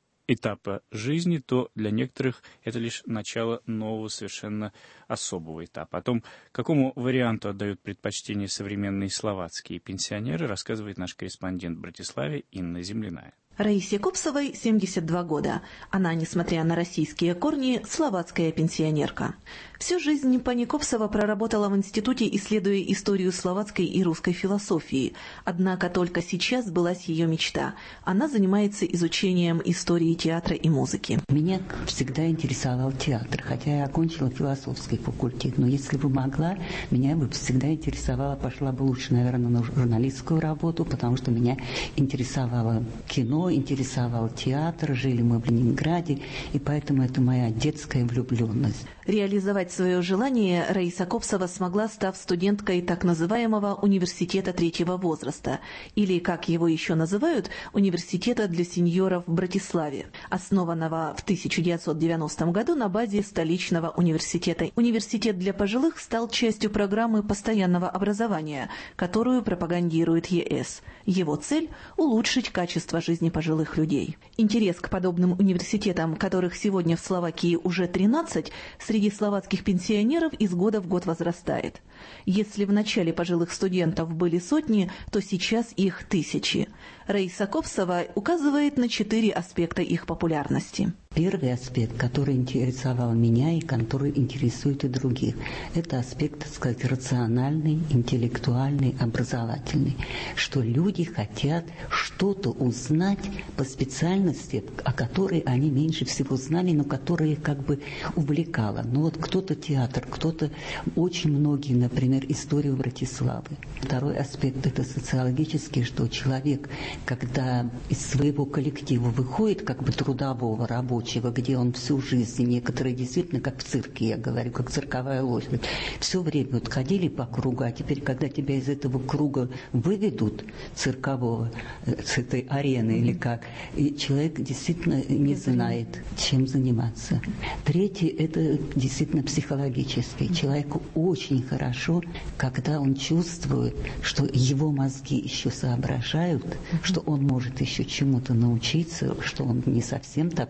этапа жизни, то для некоторых это лишь начало нового, совершенно особого этапа. О том, какому варианту отдают предпочтение современные словацкие пенсионеры, рассказывает наш корреспондент в Братиславе Инна Земляная.
Раисе Копсовой 72 года. Она, несмотря на российские корни, словацкая пенсионерка. Всю жизнь пани Копсова проработала в институте, исследуя историю словацкой и русской философии. Однако только сейчас сбылась ее мечта. Она занимается изучением истории театра и музыки.
Меня всегда интересовал театр, хотя я окончила философский факультет. Но если бы могла, меня бы всегда интересовало, пошла бы лучше, наверное, на журналистскую работу, потому что меня интересовало кино, интересовал театр, жили мы в Ленинграде, и поэтому это моя детская влюбленность.
Реализовать свое желание Раиса Копсова смогла, став студенткой так называемого университета третьего возраста, или, как его еще называют, университета для сеньоров в Братиславе, основанного в 1990 году на базе столичного университета. Университет для пожилых стал частью программы постоянного образования, которую пропагандирует ЕС. Его цель – улучшить качество жизни пожилых людей. Интерес к подобным университетам, которых сегодня в Словакии уже 13, среди словацких пенсионеров из года в год возрастает. Если в начале пожилых студентов были сотни, то сейчас их тысячи. Раиса Копсова указывает на 4 аспекта их популярности.
Первый аспект, который интересовал меня и который интересует и других, это аспект, так сказать, рациональный, интеллектуальный, образовательный. Что люди хотят что-то узнать по специальности, о которой они меньше всего знали, но которая их как бы увлекала. Ну вот кто-то театр, кто-то, очень многие, например, историю Братиславы. Второй аспект – это социологический, что человек, когда из своего коллектива выходит, как бы трудового, рабочего, где он всю жизнь, некоторые действительно, как в цирке, я говорю, как цирковая лошадь, все время вот ходили по кругу, а теперь, когда тебя из этого круга выведут, циркового, с этой арены или как, и человек действительно не знает, чем заниматься. Третий – это действительно психологический. Человеку очень хорошо, когда он чувствует, что его мозги еще соображают, что он может еще чему-то научиться, что он не совсем, так сказать,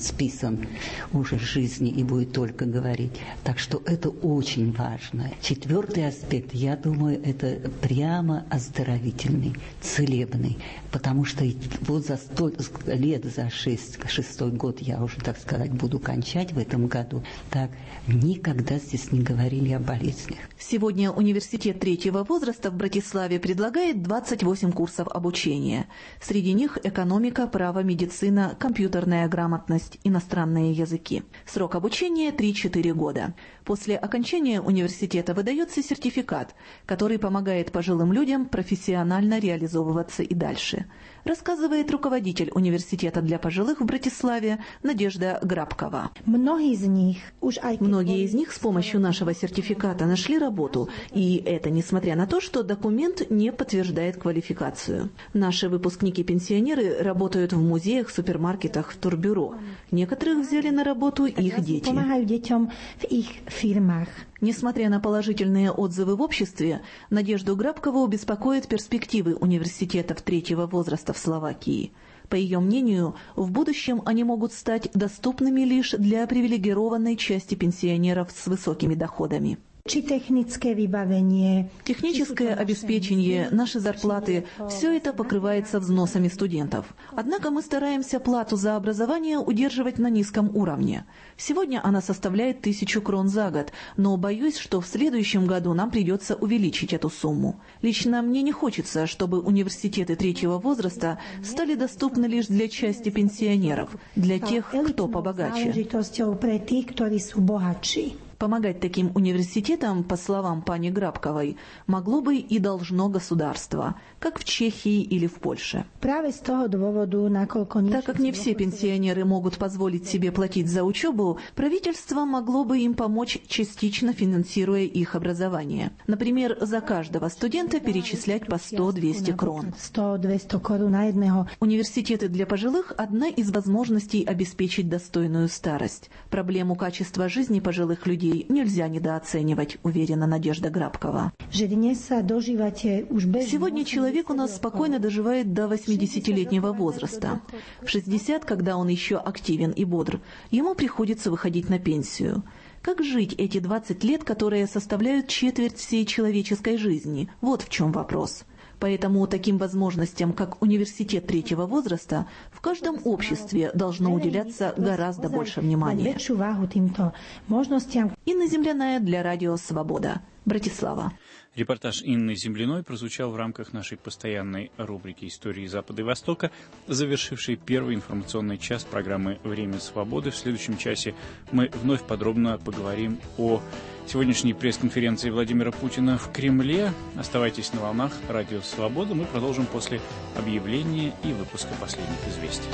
списан ужас жизни и будет только говорить. Так что это очень важно. Четвертый аспект, я думаю, это прямо оздоровительный, целебный. Потому что вот за 100 лет, за шестой год, я уже, так сказать, буду кончать в этом году, так никогда здесь не говорили о болезнях.
Сегодня университет третьего возраста в Братиславе предлагает 28 курсов обучения. Среди них экономика, право, медицина, компьютерная грамотность, иностранные языки. Срок обучения 3-4 года. После окончания университета выдается сертификат, который помогает пожилым людям профессионально реализовываться и дальше. Рассказывает руководитель университета для пожилых в Братиславе Надежда Грабкова. Многие из них с помощью нашего сертификата нашли работу, и это несмотря на то, что документ не подтверждает квалификацию. Наши выпускники-пенсионеры работают в музеях, супермаркетах, в турбюро. Некоторых взяли на работу их дети. Несмотря на положительные отзывы в обществе, Надежду Грабкову беспокоят перспективы университетов третьего возраста в Словакии. По ее мнению, в будущем они могут стать доступными лишь для привилегированной части пенсионеров с высокими доходами. Техническое обеспечение, наши зарплаты – все это покрывается взносами студентов. Однако мы стараемся плату за образование удерживать на низком уровне. Сегодня она составляет 1000 крон за год, но боюсь, что в следующем году нам придется увеличить эту сумму. Лично мне не хочется, чтобы университеты третьего возраста стали доступны лишь для части пенсионеров, для тех, кто побогаче. Помогать таким университетам, по словам пани Грабковой, могло бы и должно государство, как в Чехии или в Польше. Так как не все пенсионеры могут позволить себе платить за учебу, правительство могло бы им помочь, частично финансируя их образование. Например, за каждого студента перечислять по 100-200 крон. Университеты для пожилых – одна из возможностей обеспечить достойную старость. Проблему качества жизни пожилых людей нельзя недооценивать, уверена Надежда Грабкова. Сегодня человек у нас спокойно доживает до 80-летнего возраста. В 60, когда он еще активен и бодр, ему приходится выходить на пенсию. Как жить эти 20 лет, которые составляют четверть всей человеческой жизни? Вот в чем вопрос. Поэтому таким возможностям, как университет третьего возраста, в каждом обществе должно уделяться гораздо больше внимания. Инна Земляная для Радио Свобода. Братислава.
Репортаж Инны Земляной прозвучал в рамках нашей постоянной рубрики «Истории Запада и Востока», завершившей первый информационный час программы «Время свободы». В следующем часе мы вновь подробно поговорим о сегодняшней пресс-конференции Владимира Путина в Кремле. Оставайтесь на волнах Радио Свобода. Мы продолжим после объявления и выпуска последних известий.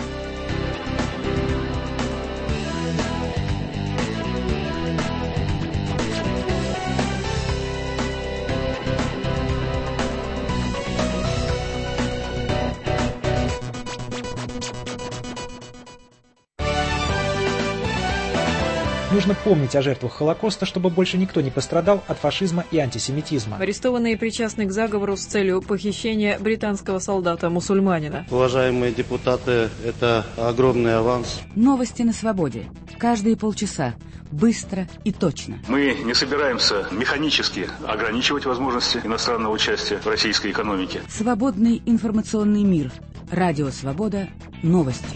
Нужно помнить о жертвах Холокоста, чтобы больше никто не пострадал от фашизма и антисемитизма.
Арестованные причастны к заговору с целью похищения британского солдата-мусульманина.
Уважаемые депутаты, это огромный аванс.
Новости на свободе. Каждые полчаса. Быстро и точно.
Мы не собираемся механически ограничивать возможности иностранного участия в российской экономике.
Свободный информационный мир. Радио Свобода. Новости.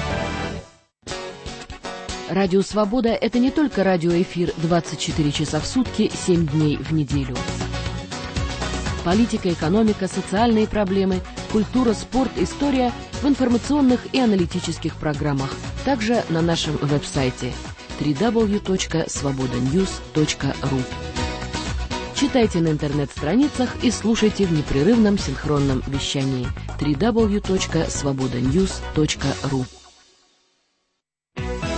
Радио «Свобода» — это не только радиоэфир 24 часа в сутки, 7 дней в неделю. Политика, экономика, социальные проблемы, культура, спорт, история в информационных и аналитических программах. Также на нашем веб-сайте www.svobodanews.ru. Читайте на интернет-страницах и слушайте в непрерывном синхронном вещании www.svobodanews.ru.